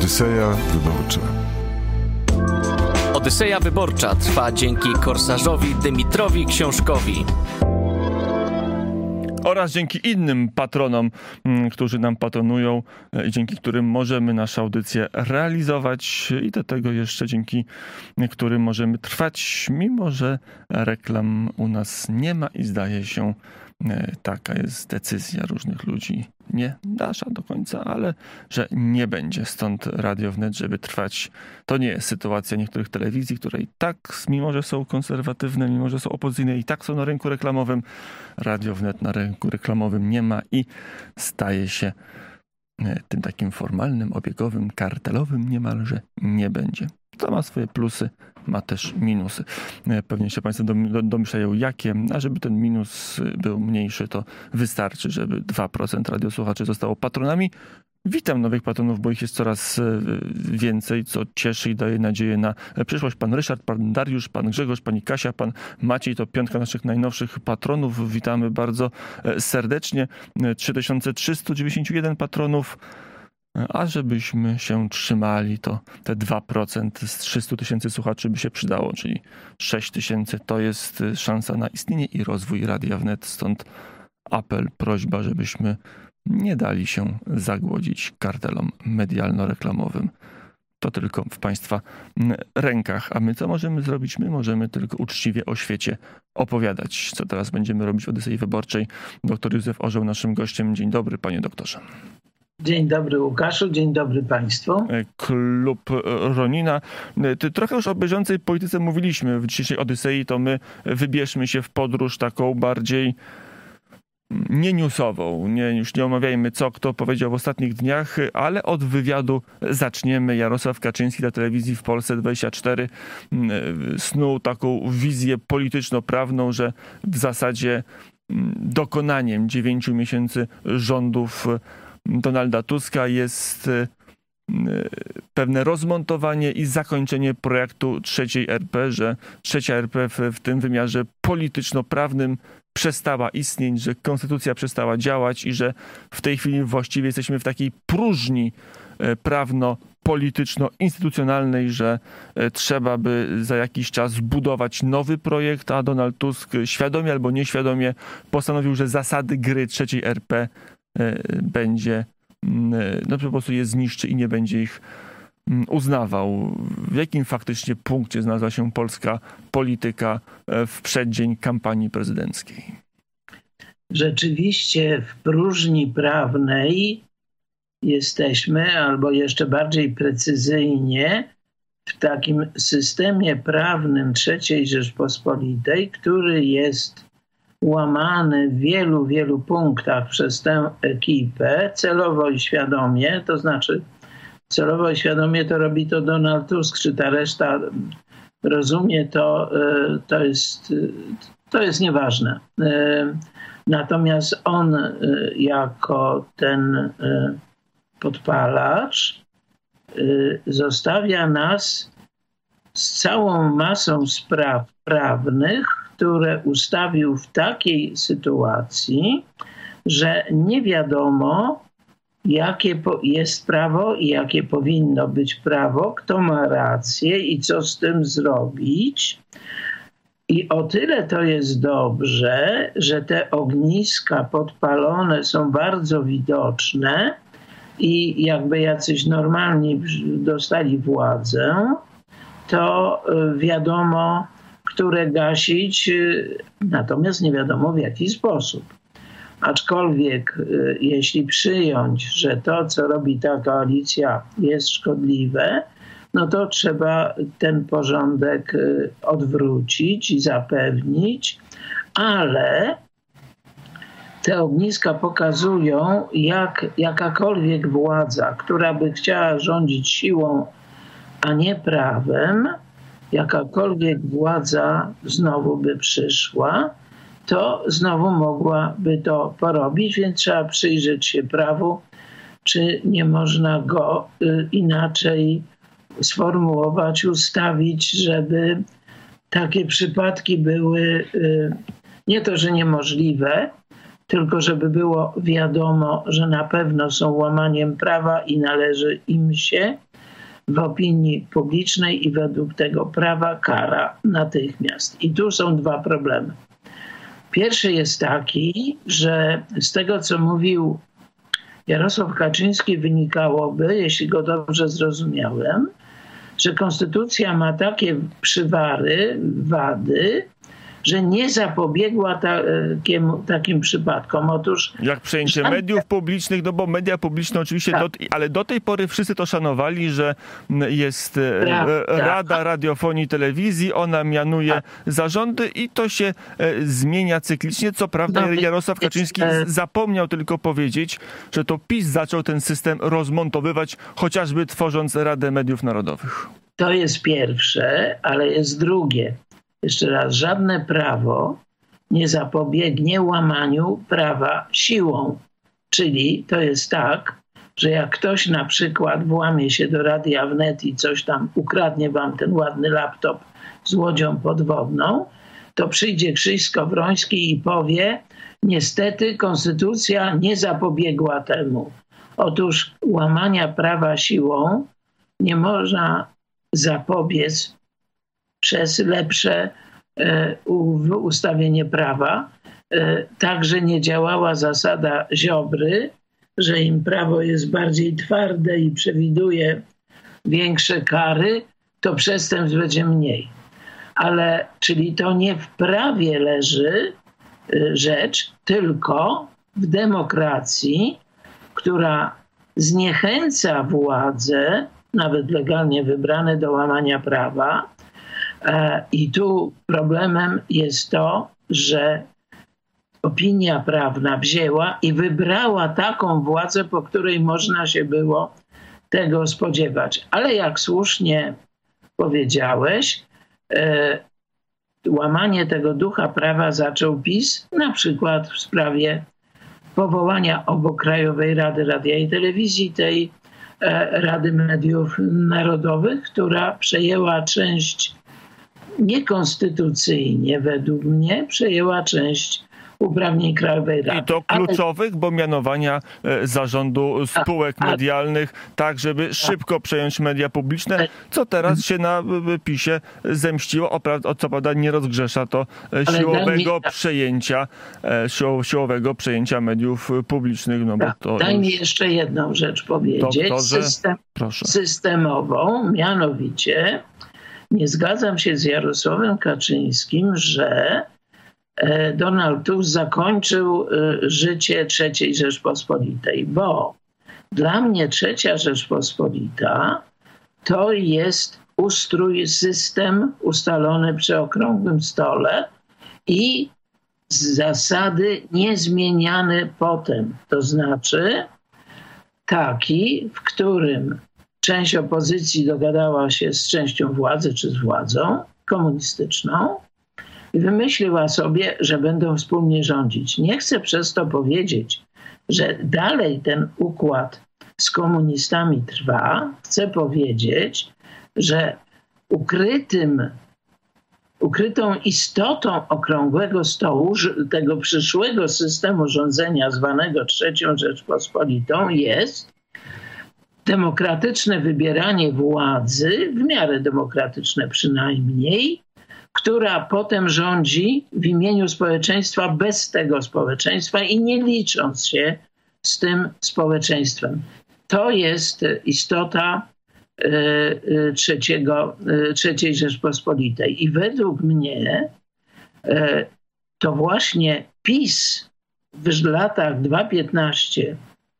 Odyseja Wyborcza. Odyseja Wyborcza trwa dzięki korsarzowi Dymitrowi Książkowi. Oraz dzięki innym patronom, którzy nam patronują i dzięki którym możemy nasze audycje realizować i do tego jeszcze dzięki którym możemy trwać, mimo że reklam u nas nie ma i zdaje się, taka jest decyzja różnych ludzi. Nie nasza do końca, ale że nie będzie. Stąd Radio Wnet, żeby trwać. To nie jest sytuacja niektórych telewizji, które i tak, mimo że są konserwatywne, mimo że są opozycyjne, i tak są na rynku reklamowym. Radio Wnet na rynku reklamowym nie ma i staje się tym takim formalnym, obiegowym, kartelowym niemalże nie będzie. To ma swoje plusy, ma też minusy. Pewnie się Państwo domyślają jakie, a żeby ten minus był mniejszy, to wystarczy, żeby 2% radiosłuchaczy zostało patronami. Witam nowych patronów, bo ich jest coraz więcej, co cieszy i daje nadzieję na przyszłość. Pan Ryszard, pan Dariusz, pan Grzegorz, pani Kasia, pan Maciej, to piątka naszych najnowszych patronów. Witamy bardzo serdecznie. 3391 patronów. A żebyśmy się trzymali, to te 2% z 300 tysięcy słuchaczy by się przydało, czyli 6 tysięcy to jest szansa na istnienie i rozwój Radia Wnet. Stąd apel, prośba, żebyśmy nie dali się zagłodzić kartelom medialno-reklamowym. To tylko w Państwa rękach. A my co możemy zrobić? My możemy tylko uczciwie o świecie opowiadać. Co teraz będziemy robić w Odysei Wyborczej? Doktor Józef Orzeł naszym gościem. Dzień dobry, panie doktorze. Dzień dobry, Łukaszu, dzień dobry Państwu. Klub Ronina. Trochę już o bieżącej polityce mówiliśmy w dzisiejszej Odysei, to my wybierzmy się w podróż taką bardziej nienewsową. Już nie omawiajmy, co kto powiedział w ostatnich dniach, ale od wywiadu zaczniemy. Jarosław Kaczyński dla telewizji w Polsce 24 snuł taką wizję polityczno-prawną, że w zasadzie dokonaniem 9 miesięcy rządów Donalda Tuska jest pewne rozmontowanie i zakończenie projektu trzeciej RP, że trzecia RP w tym wymiarze polityczno-prawnym przestała istnieć, że konstytucja przestała działać i że w tej chwili właściwie jesteśmy w takiej próżni prawno-polityczno-instytucjonalnej, że trzeba by za jakiś czas zbudować nowy projekt, a Donald Tusk świadomie albo nieświadomie postanowił, że zasady gry trzeciej RP będzie, no po prostu je zniszczy i nie będzie ich uznawał. W jakim faktycznie punkcie znalazła się polska polityka w przeddzień kampanii prezydenckiej? Rzeczywiście w próżni prawnej jesteśmy, albo jeszcze bardziej precyzyjnie, w takim systemie prawnym III Rzeczpospolitej, który jest łamany w wielu, wielu punktach przez tę ekipę celowo i świadomie, to znaczy celowo i świadomie to robi to Donald Tusk, czy ta reszta rozumie to, to jest nieważne. Natomiast on jako ten podpalacz zostawia nas z całą masą spraw prawnych, które ustawił w takiej sytuacji, że nie wiadomo, jakie jest prawo i jakie powinno być prawo, kto ma rację i co z tym zrobić. I o tyle to jest dobrze, że te ogniska podpalone są bardzo widoczne i jakby jacyś normalni dostali władzę, to wiadomo, które gasić, natomiast nie wiadomo w jaki sposób. Aczkolwiek jeśli przyjąć, że to, co robi ta koalicja, jest szkodliwe, no to trzeba ten porządek odwrócić i zapewnić, ale te ogniska pokazują, jak jakakolwiek władza, która by chciała rządzić siłą, a nie prawem, jakakolwiek władza znowu by przyszła, to znowu mogłaby to porobić, więc trzeba przyjrzeć się prawu, czy nie można go inaczej sformułować, ustawić, żeby takie przypadki były nie to, że niemożliwe, tylko żeby było wiadomo, że na pewno są łamaniem prawa i należy im się w opinii publicznej i według tego prawa kara natychmiast. I tu są dwa problemy. Pierwszy jest taki, że z tego, co mówił Jarosław Kaczyński, wynikałoby, jeśli go dobrze zrozumiałem, że konstytucja ma takie przywary, wady, że nie zapobiegła takim przypadkom. Otóż jak przejęcie mediów publicznych, no bo media publiczne oczywiście, tak. Ale do tej pory wszyscy to szanowali, że jest Rada Radiofonii i Telewizji, ona mianuje zarządy i to się zmienia cyklicznie. Co prawda Jarosław Kaczyński zapomniał tylko powiedzieć, że to PiS zaczął ten system rozmontowywać, chociażby tworząc Radę Mediów Narodowych. To jest pierwsze, ale jest drugie. Jeszcze raz, żadne prawo nie zapobiegnie łamaniu prawa siłą. Czyli to jest tak, że jak ktoś na przykład włamie się do Radia Wnet i coś tam ukradnie wam ten ładny laptop z łodzią podwodną, to przyjdzie Krzyś Skowroński i powie, niestety konstytucja nie zapobiegła temu. Otóż łamania prawa siłą nie można zapobiec przez lepsze ustawienie prawa. Także nie działała zasada Ziobry, że im prawo jest bardziej twarde i przewiduje większe kary, to przestępstw będzie mniej. Ale, czyli to nie w prawie leży rzecz, tylko w demokracji, która zniechęca władze, nawet legalnie wybrane, do łamania prawa. I tu problemem jest to, że opinia prawna wzięła i wybrała taką władzę, po której można się było tego spodziewać. Ale jak słusznie powiedziałeś, łamanie tego ducha prawa zaczął PiS, na przykład w sprawie powołania obok Krajowej Rady Radia i Telewizji tej Rady Mediów Narodowych, która przejęła część niekonstytucyjnie, według mnie, przejęła część uprawnień Krajowej Rady. I to kluczowych, bo mianowania zarządu spółek medialnych, tak żeby szybko przejąć media publiczne, co teraz się na PiS-ie zemściło. Co prawda nie rozgrzesza to siłowego przejęcia mediów publicznych. No bo to daj mi jeszcze jedną rzecz powiedzieć. Systemową, mianowicie nie zgadzam się z Jarosławem Kaczyńskim, że Donald Tusk zakończył życie III Rzeczpospolitej, bo dla mnie III Rzeczpospolita to jest ustrój, system ustalony przy okrągłym stole i z zasady niezmieniany potem. To znaczy taki, w którym część opozycji dogadała się z częścią władzy czy z władzą komunistyczną i wymyśliła sobie, że będą wspólnie rządzić. Nie chcę przez to powiedzieć, że dalej ten układ z komunistami trwa. Chcę powiedzieć, że ukrytą istotą okrągłego stołu, tego przyszłego systemu rządzenia zwanego III Rzeczpospolitą jest demokratyczne wybieranie władzy, w miarę demokratyczne przynajmniej, która potem rządzi w imieniu społeczeństwa bez tego społeczeństwa i nie licząc się z tym społeczeństwem. To jest istota III Rzeczpospolitej. I według mnie to właśnie PiS w latach 2015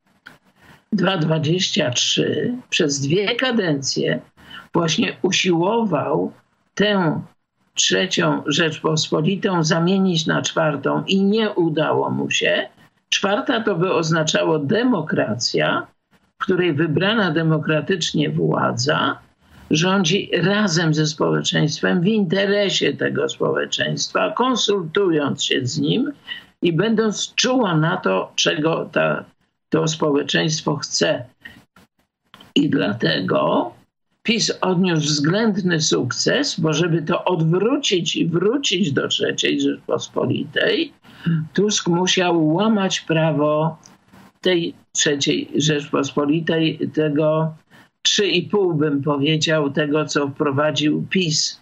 2023 przez 2 kadencje właśnie usiłował tę III Rzeczpospolitą zamienić na 4. i nie udało mu się. 4. to by oznaczało demokracja, w której wybrana demokratycznie władza rządzi razem ze społeczeństwem w interesie tego społeczeństwa, konsultując się z nim i będąc czuła na to, czego to społeczeństwo chce. I dlatego PiS odniósł względny sukces, bo żeby to odwrócić i wrócić do III Rzeczpospolitej, Tusk musiał łamać prawo tej III Rzeczpospolitej, tego 3,5 bym powiedział tego, co wprowadził PiS.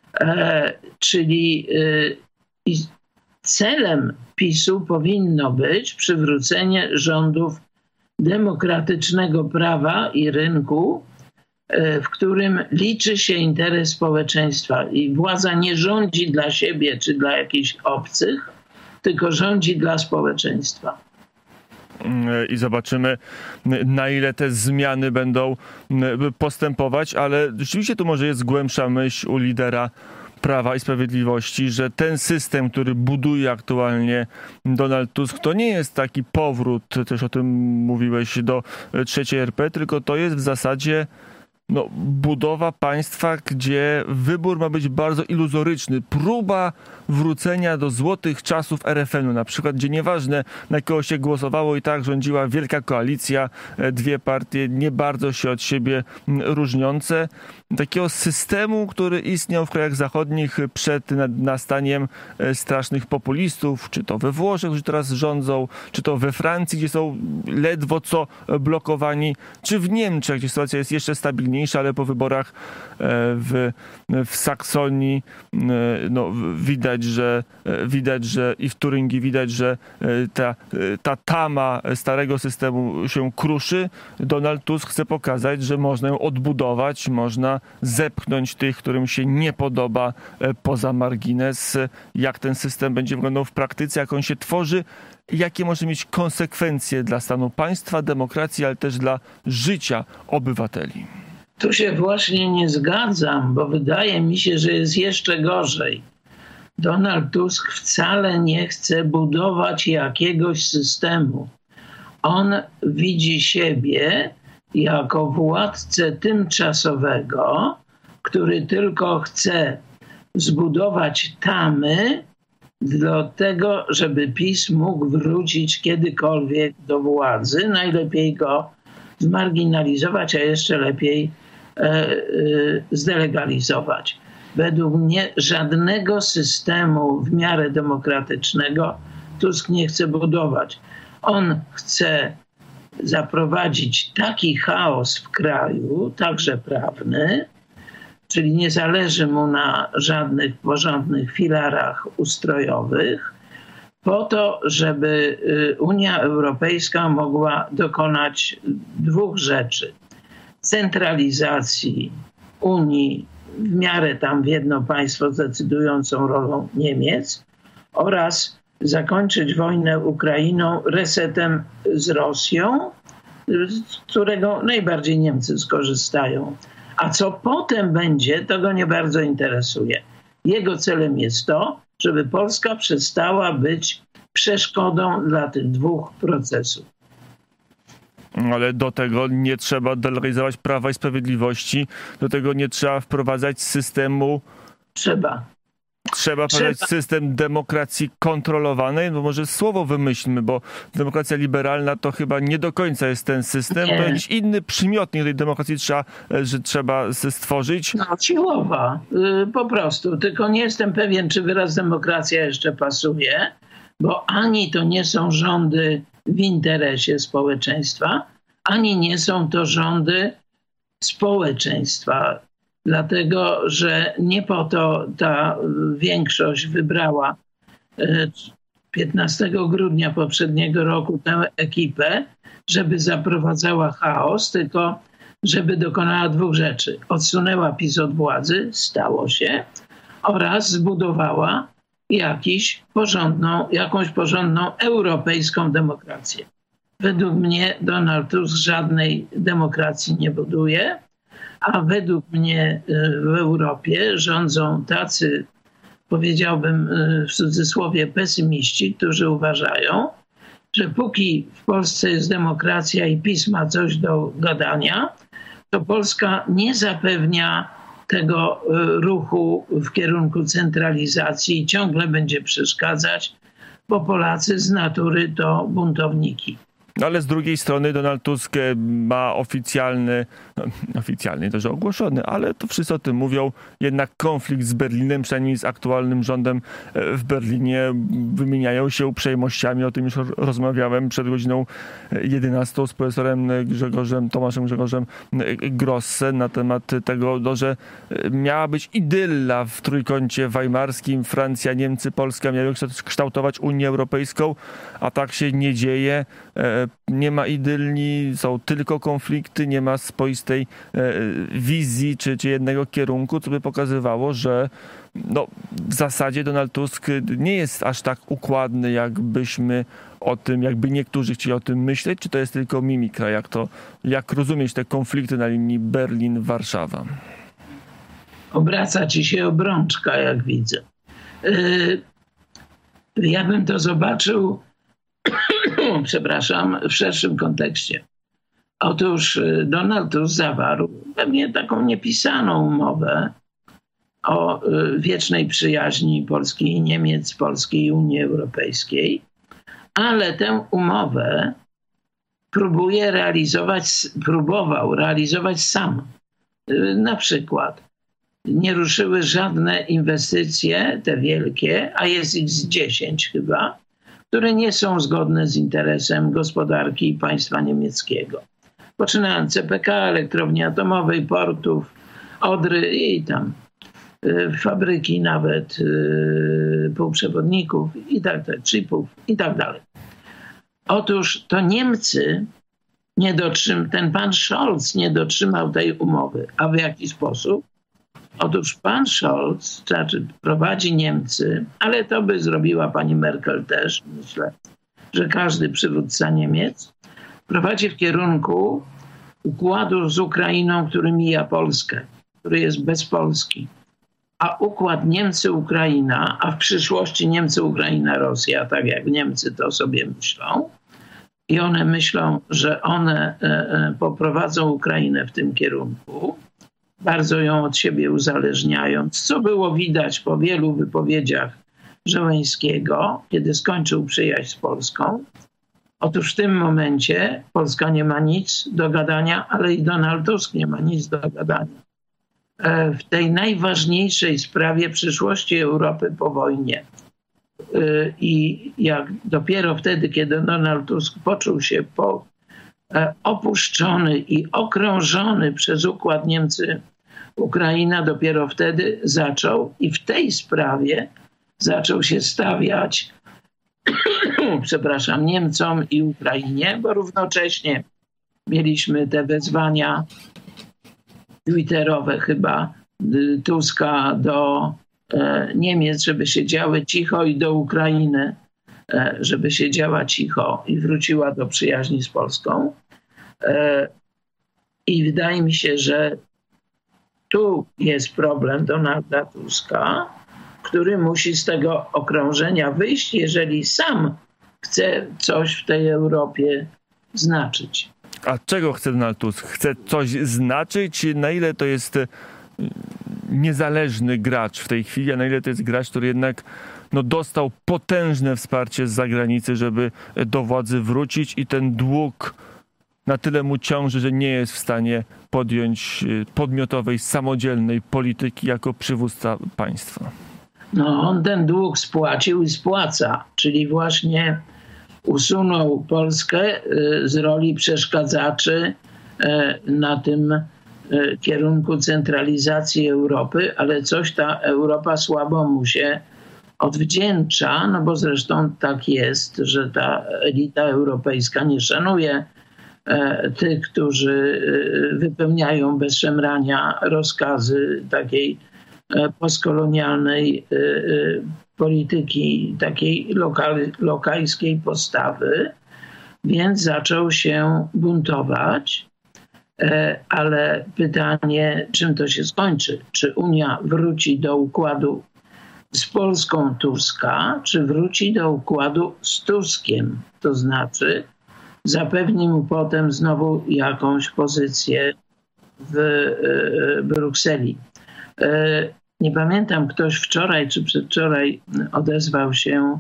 Czyli celem PiS-u powinno być przywrócenie rządów demokratycznego prawa i rynku, w którym liczy się interes społeczeństwa i władza nie rządzi dla siebie czy dla jakichś obcych, tylko rządzi dla społeczeństwa. I zobaczymy, na ile te zmiany będą postępować, ale rzeczywiście tu może jest głębsza myśl u lidera Prawa i Sprawiedliwości, że ten system, który buduje aktualnie Donald Tusk, to nie jest taki powrót, też o tym mówiłeś, do III RP, tylko to jest w zasadzie budowa państwa, gdzie wybór ma być bardzo iluzoryczny. Próba wrócenia do złotych czasów RFN-u, na przykład, gdzie nieważne na kogo się głosowało, i tak rządziła wielka koalicja, dwie partie nie bardzo się od siebie różniące. Takiego systemu, który istniał w krajach zachodnich przed nastaniem strasznych populistów, czy to we Włoszech, którzy teraz rządzą, czy to we Francji, gdzie są ledwo co blokowani, czy w Niemczech, gdzie sytuacja jest jeszcze stabilniejsza, ale po wyborach w Saksonii widać, że i w Turyngii widać, że ta tama starego systemu się kruszy. Donald Tusk chce pokazać, że można ją odbudować, można zepchnąć tych, którym się nie podoba, poza margines. Jak ten system będzie wyglądał w praktyce, jak on się tworzy, jakie może mieć konsekwencje dla stanu państwa, demokracji, ale też dla życia obywateli. Tu się właśnie nie zgadzam, bo wydaje mi się, że jest jeszcze gorzej. Donald Tusk wcale nie chce budować jakiegoś systemu. On widzi siebie jako władcę tymczasowego, który tylko chce zbudować tamy do tego, żeby PiS mógł wrócić kiedykolwiek do władzy. Najlepiej go zmarginalizować, a jeszcze lepiej zdelegalizować. Według mnie żadnego systemu w miarę demokratycznego Tusk nie chce budować. On chce zaprowadzić taki chaos w kraju, także prawny, czyli nie zależy mu na żadnych porządnych filarach ustrojowych, po to, żeby Unia Europejska mogła dokonać dwóch rzeczy. Centralizacji Unii w miarę tam w jedno państwo z decydującą rolą Niemiec oraz zakończyć wojnę Ukrainą resetem z Rosją, z którego najbardziej Niemcy skorzystają. A co potem będzie, to go nie bardzo interesuje. Jego celem jest to, żeby Polska przestała być przeszkodą dla tych dwóch procesów. Ale do tego nie trzeba delegalizować Prawa i Sprawiedliwości, do tego nie trzeba wprowadzać systemu... Trzeba wprowadzać system demokracji kontrolowanej, bo może słowo wymyślmy, bo demokracja liberalna to chyba nie do końca jest ten system, to jakiś inny przymiotnik tej demokracji trzeba stworzyć. Siłowa, po prostu. Tylko nie jestem pewien, czy wyraz demokracja jeszcze pasuje, bo ani to nie są rządy w interesie społeczeństwa, ani nie są to rządy społeczeństwa. Dlatego, że nie po to ta większość wybrała 15 grudnia poprzedniego roku tę ekipę, żeby zaprowadzała chaos, tylko żeby dokonała dwóch rzeczy. Odsunęła PiS od władzy, stało się, oraz zbudowała jakąś porządną europejską demokrację. Według mnie Donald Tusk żadnej demokracji nie buduje, a według mnie w Europie rządzą tacy, powiedziałbym w cudzysłowie, pesymiści, którzy uważają, że póki w Polsce jest demokracja i PiS ma coś do gadania, to Polska nie zapewnia tego ruchu w kierunku centralizacji i ciągle będzie przeszkadzać, bo Polacy z natury to buntowniki. No ale z drugiej strony Donald Tusk ma oficjalny, to że ogłoszony, ale to wszyscy o tym mówią, jednak konflikt z Berlinem, przynajmniej z aktualnym rządem w Berlinie, wymieniają się uprzejmościami. O tym już rozmawiałem przed godziną 11 z profesorem Tomaszem Grzegorzem Grossem na temat tego, że miała być idylla w trójkącie weimarskim, Francja, Niemcy, Polska miały kształtować Unię Europejską, a tak się nie dzieje. Nie ma idylli, są tylko konflikty, nie ma swoistej wizji czy jednego kierunku, co by pokazywało, że w zasadzie Donald Tusk nie jest aż tak układny, jakby niektórzy chcieli o tym myśleć, czy to jest tylko mimikra, jak rozumieć te konflikty na linii Berlin-Warszawa? Obraca ci się obrączka, jak widzę. Ja bym to zobaczył, w szerszym kontekście. Otóż Donald Tusk zawarł pewnie taką niepisaną umowę o wiecznej przyjaźni Polski i Niemiec, Polski i Unii Europejskiej, ale tę umowę próbował realizować sam. Na przykład nie ruszyły żadne inwestycje, te wielkie, a jest ich z 10 chyba, które nie są zgodne z interesem gospodarki państwa niemieckiego. Poczynając CPK, elektrowni atomowej, portów, Odry i tam fabryki nawet półprzewodników i tak dalej, chipów i tak dalej. Otóż to Niemcy ten pan Scholz nie dotrzymał tej umowy. A w jaki sposób? Otóż pan Scholz prowadzi Niemcy, ale to by zrobiła pani Merkel też, myślę, że każdy przywódca Niemiec, prowadzi w kierunku układu z Ukrainą, który mija Polskę, który jest bez Polski. A układ Niemcy-Ukraina, a w przyszłości Niemcy-Ukraina-Rosja, tak jak Niemcy to sobie myślą, i one myślą, że one poprowadzą Ukrainę w tym kierunku, bardzo ją od siebie uzależniając, co było widać po wielu wypowiedziach Żeleńskiego, kiedy skończył przyjaźń z Polską. Otóż w tym momencie Polska nie ma nic do gadania, ale i Donald Tusk nie ma nic do gadania. W tej najważniejszej sprawie przyszłości Europy po wojnie. I jak dopiero wtedy, kiedy Donald Tusk poczuł się opuszczony i okrążony przez układ Niemcy-Ukraina, dopiero wtedy i w tej sprawie zaczął się stawiać Niemcom i Ukrainie, bo równocześnie mieliśmy te wezwania twitterowe chyba Tuska do Niemiec, żeby siedziały cicho, i do Ukrainy, żeby siedziała cicho i wróciła do przyjaźni z Polską. I wydaje mi się, że tu jest problem Donalda Tuska, który musi z tego okrążenia wyjść, jeżeli sam chce coś w tej Europie znaczyć. A czego chce Donald Tusk? Chce coś znaczyć? Na ile to jest niezależny gracz w tej chwili, a na ile to jest gracz, który jednak dostał potężne wsparcie z zagranicy, żeby do władzy wrócić, i ten dług na tyle mu ciąży, że nie jest w stanie podjąć podmiotowej, samodzielnej polityki jako przywódca państwa? On ten dług spłacił i spłaca, czyli właśnie usunął Polskę z roli przeszkadzaczy na tym kierunku centralizacji Europy, ale coś ta Europa słabo mu się odwdzięcza, bo zresztą tak jest, że ta elita europejska nie szanuje tych, którzy wypełniają bez szemrania rozkazy takiej postkolonialnej polityki, takiej lokajskiej postawy, więc zaczął się buntować. Ale pytanie, czym to się skończy? Czy Unia wróci do układu z Polską Tuska, czy wróci do układu z Tuskiem? To znaczy zapewni mu potem znowu jakąś pozycję w Brukseli. Nie pamiętam, ktoś wczoraj czy przedwczoraj odezwał się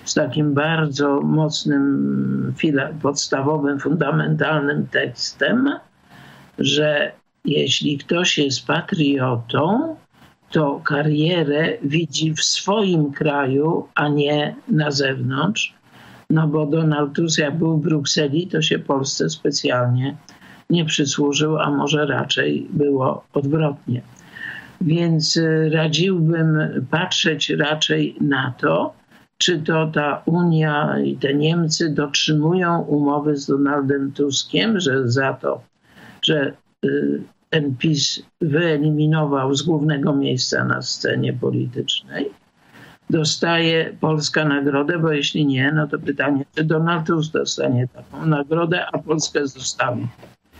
z takim bardzo mocnym, podstawowym, fundamentalnym tekstem, że jeśli ktoś jest patriotą, to karierę widzi w swoim kraju, a nie na zewnątrz. No bo Donald Tusk, jak był w Brukseli, to się Polsce specjalnie nie przysłużył, a może raczej było odwrotnie. Więc radziłbym patrzeć raczej na to, czy to ta Unia i te Niemcy dotrzymują umowy z Donaldem Tuskiem, że za to, że ten PiS wyeliminował z głównego miejsca na scenie politycznej, dostaje Polska nagrodę, bo jeśli nie, no to pytanie, czy Donald Tusk dostanie taką nagrodę, a Polskę zostawi.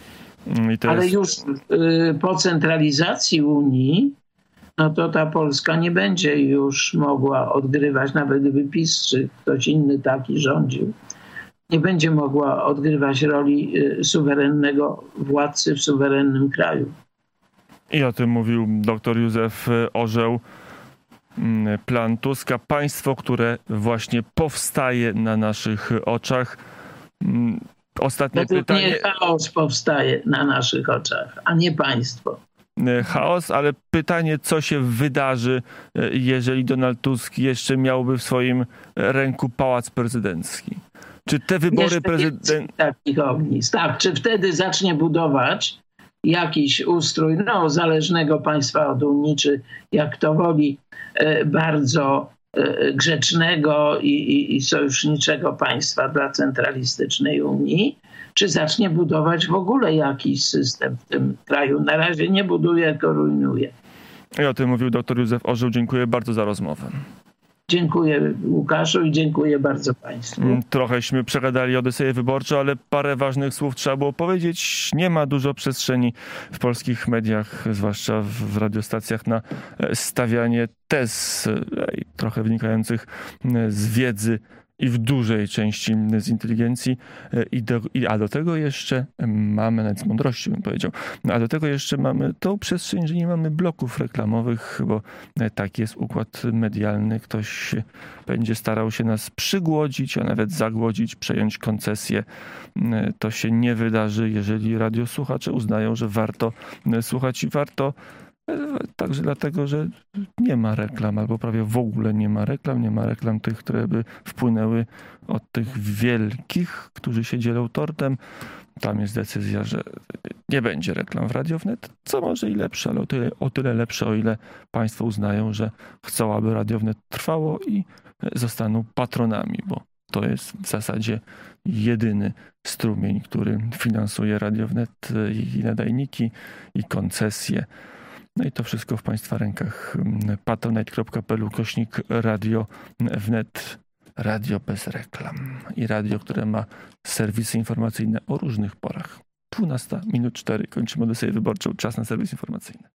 Ale już po centralizacji Unii, no to ta Polska nie będzie już mogła odgrywać, nawet gdyby PiS czy ktoś inny taki rządził, nie będzie mogła odgrywać roli suwerennego władcy w suwerennym kraju. I o tym mówił dr Józef Orzeł. Plan Tuska, państwo, które właśnie powstaje na naszych oczach. Ostatnie pytanie. Nie chaos powstaje na naszych oczach, a nie państwo. Chaos, ale pytanie, co się wydarzy, jeżeli Donald Tusk jeszcze miałby w swoim ręku pałac prezydencki? Czy te wybory takich ognisk. Tak, czy wtedy zacznie budować jakiś ustrój zależnego państwa od Unii, czy jak to woli, bardzo grzecznego i sojuszniczego państwa dla centralistycznej Unii, czy zacznie budować w ogóle jakiś system w tym kraju. Na razie nie buduje, tylko rujnuje. I o tym mówił dr Józef Orzeł. Dziękuję bardzo za rozmowę. Dziękuję Łukaszu i dziękuję bardzo Państwu. Trochęśmy przegadali Odyseję Wyborczą, ale parę ważnych słów trzeba było powiedzieć. Nie ma dużo przestrzeni w polskich mediach, zwłaszcza w radiostacjach, na stawianie tez, trochę wynikających z wiedzy i w dużej części z inteligencji, a do tego jeszcze mamy, nawet z mądrości bym powiedział, a do tego jeszcze mamy tą przestrzeń, że nie mamy bloków reklamowych, bo taki jest układ medialny. Ktoś będzie starał się nas przygłodzić, a nawet zagłodzić, przejąć koncesję. To się nie wydarzy, jeżeli radiosłuchacze uznają, że warto słuchać i warto także dlatego, że nie ma reklam, albo prawie w ogóle nie ma reklam tych, które by wpłynęły od tych wielkich, którzy się dzielą tortem. Tam jest decyzja, że nie będzie reklam w Radio Wnet, co może i lepsze, ale o tyle lepsze, o ile państwo uznają, że chcą, aby Radio Wnet trwało i zostaną patronami, bo to jest w zasadzie jedyny strumień, który finansuje Radio Wnet i nadajniki, i koncesje. No i to wszystko w Państwa rękach. patronite.pl/Radio Wnet. Radio bez reklam. I radio, które ma serwisy informacyjne o różnych porach. 12:04. Kończymy Odyseję Wyborczą. Czas na serwis informacyjny.